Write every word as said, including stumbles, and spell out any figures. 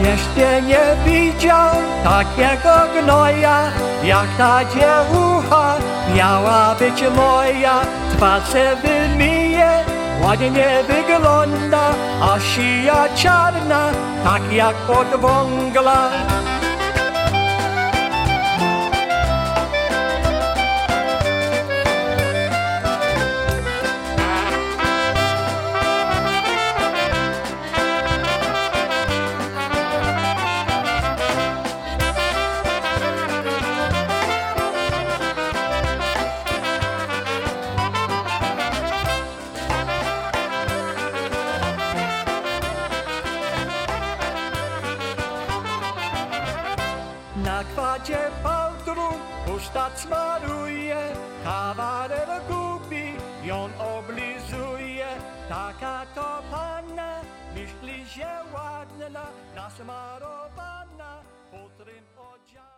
Jeszcze nie widział takiego gnoja, jak ta dziewucha miała być moja. Twarz se wymije, ładnie wygląda, a szyja czarna, tak jak od wągla. Na kwadzie pałtru usta smaruje, kawaler gubi, ją oblizuje. Taka to panna, myśli się ładna, nasmarowana, futrym odziana.